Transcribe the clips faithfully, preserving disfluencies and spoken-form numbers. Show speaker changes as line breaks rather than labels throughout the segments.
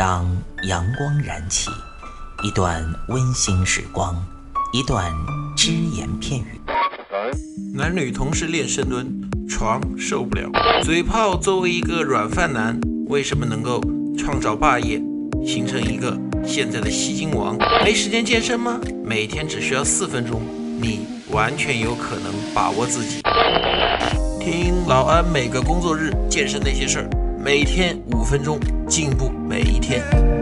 当阳光燃起，一段温馨时光，一段只言片语。
男女同时练深蹲，床受不了。嘴炮作为一个软饭男，为什么能够创造霸业，形成一个现在的吸金王？没时间健身吗？每天只需要四分钟，你完全有可能把握自己。听老安每个工作日健身那些事儿，每天五分钟，进步每一天。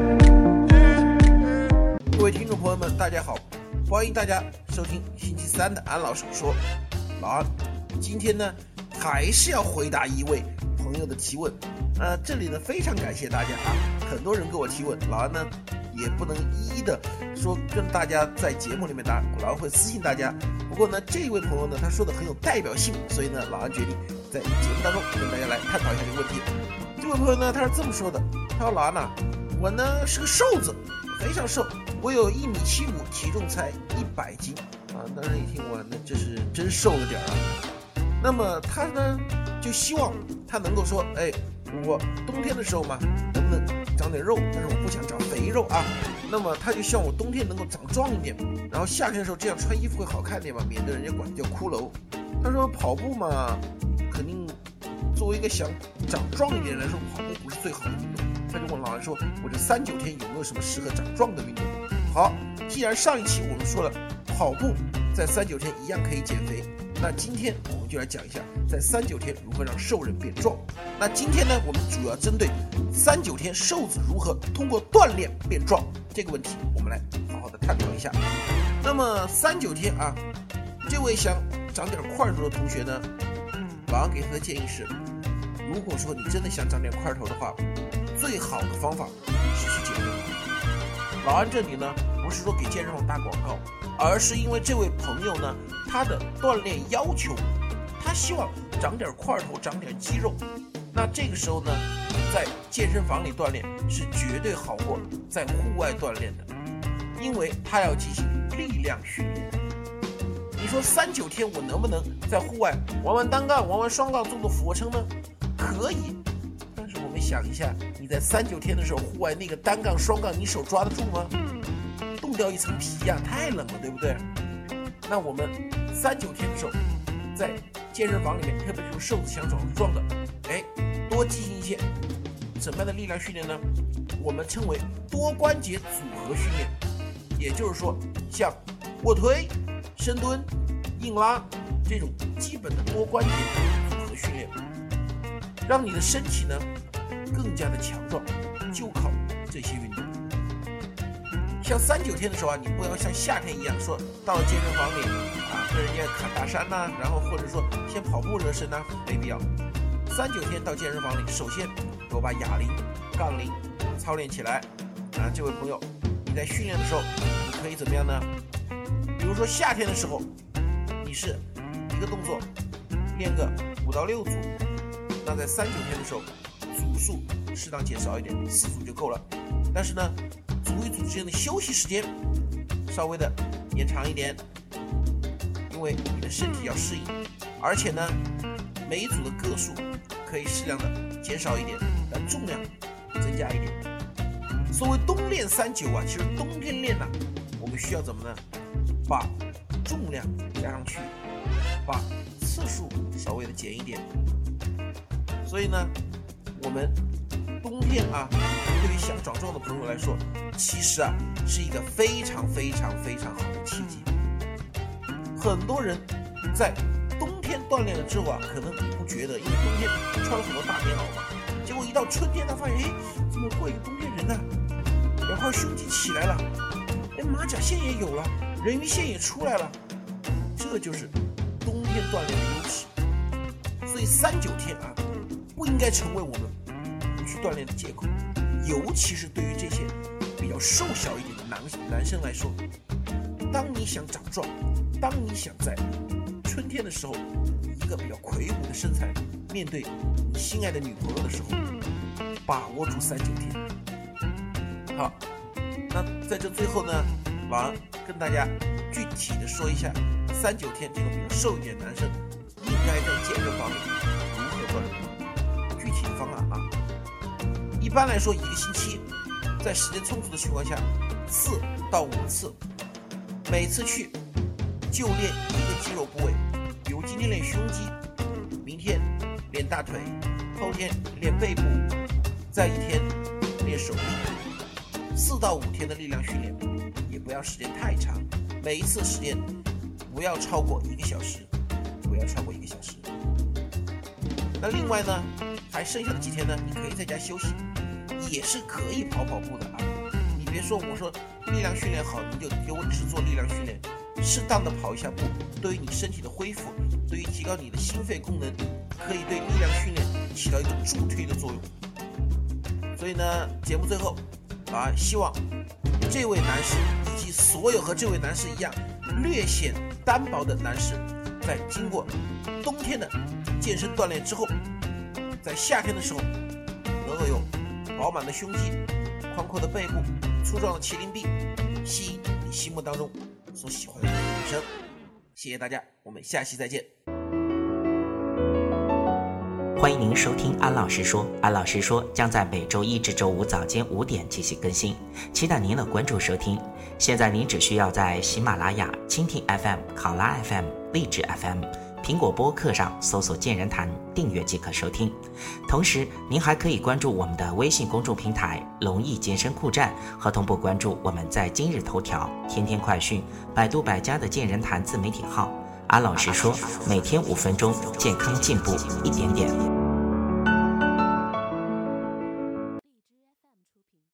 各位听众朋友们，大家好，欢迎大家收听星期三的安老师说。老安今天呢还是要回答一位朋友的提问，呃，这里呢非常感谢大家啊，很多人给我提问，老安呢也不能一一的说跟大家在节目里面答，老安会私信大家。不过呢，这一位朋友呢他说的很有代表性，所以呢老安决定在节目当中跟大家来探讨一下这个问题。这位朋友呢他是这么说的，他说老安呐、啊，我呢是个瘦子，非常瘦，我有一米七五，体重才一百斤啊。当然一听我那这是真瘦了点啊。那么他呢就希望他能够说，哎，我冬天的时候嘛能不能长点肉，但是我不想长肥肉啊。那么他就希望我冬天能够长壮一点，然后夏天的时候这样穿衣服会好看点嘛，免得人家管叫骷髅。他说跑步嘛，肯定作为一个想长壮一点人来说，跑步不是最好的运动。他就问老安说，我这三九天有没有什么适合长壮的运动？好，既然上一期我们说了跑步在三九天一样可以减肥，那今天我们就来讲一下在三九天如何让瘦人变壮。那今天呢，我们主要针对三九天瘦子如何通过锻炼变壮这个问题，我们来好好的探讨一下。那么三九天啊，这位想长点块头的同学呢，老安给他的建议是，如果说你真的想长点块头的话，最好的方法是去健身房。老安这里呢不是说给健身房打广告，而是因为这位朋友呢他的锻炼要求，他希望长点块头，长点肌肉。那这个时候呢，在健身房里锻炼是绝对好过在户外锻炼的，因为他要进行力量训练。你说三九天我能不能在户外玩玩单杠，玩玩双杠，做做俯卧撑呢？可以，但是我们想一下，你在三九天的时候，户外那个单杠双杠你手抓得住吗？冻掉一层皮呀、啊，太冷了，对不对？那我们三九天的时候在健身房里面，特别是瘦子想长壮的，哎，多进行一些什么样的力量训练呢？我们称为多关节组合训练，也就是说像卧推、深蹲、硬拉这种基本的多关节组合训练，让你的身体呢更加的强壮，就靠这些运动。像三九天的时候啊，你不要像夏天一样说到了健身房里啊跟人家砍大山呐、啊，然后或者说先跑步热身呐、啊，没必要。三九天到健身房里，首先给我把哑铃、杠铃操练起来啊。这位朋友，你在训练的时候，你可以怎么样呢？比如说夏天的时候，你是一个动作练个五到六组，那在三九天的时候，组数适当减少一点，四组就够了。但是呢，组与组之间的休息时间稍微的延长一点，因为你的身体要适应，而且呢，每一组的个数可以适量的减少一点，但重量增加一点。所谓冬练三九啊，其实冬天练呢、啊，我们需要怎么呢？把重量加上去，把次数稍微的减一点。所以呢，我们冬天啊，对于想长壮的朋友来说，其实啊是一个非常非常非常好的契机。很多人在冬天锻炼了之后啊，可能不觉得，因为冬天穿了很多大棉袄嘛，结果一到春天他发现，哎，怎么过一个冬天人呢、啊？两块胸肌起来了，哎，马甲线也有了，人鱼线也出来了，这就是冬天锻炼的优势。所以三九天啊，不应该成为我们不去锻炼的借口，尤其是对于这些比较瘦小一点的男男生来说，当你想长壮，当你想在春天的时候一个比较魁梧的身材面对你心爱的女朋友的时候，把握住三九天。好，那在这最后呢，老安跟大家具体的说一下三九天这个比较瘦一点的男生应该在健身房里如何锻炼，具体的方案啊。一般来说一个星期在时间充足的情况下，四到五次，每次去就练一个肌肉部位，比如今天练胸肌，明天练大腿，后天练背部，再一天练手臂。四到五天的力量训练，也不要时间太长，每一次时间不要超过一个小时，不要超过一个小时。那另外呢，还剩下的几天呢，你可以在家休息，也是可以跑跑步的啊。你别说我说力量训练好，你就给我只做力量训练，适当的跑一下步，对于你身体的恢复，对于提高你的心肺功能，可以对力量训练起到一个助推的作用。所以呢，节目最后啊，希望这位男士以及所有和这位男士一样略显单薄的男士，在经过冬天的健身锻炼之后，在夏天的时候能够有饱满的胸肌、宽阔的背部、粗壮的麒麟臂，吸引你心目当中所喜欢的女生。谢谢大家，我们下期再见。
欢迎您收听安老师说，安老师说将在每周一至周五早间五点进行更新，期待您的关注收听。现在您只需要在喜马拉雅、蜻蜓 F M、考拉 F M、荔枝 F M、苹果播客上搜索健人谈订阅即可收听。同时您还可以关注我们的微信公众平台龙毅健身酷站，和同步关注我们在今日头条、天天快讯、百度百家的健人谈自媒体号。安老师说，每天五分钟，健康进步一点点。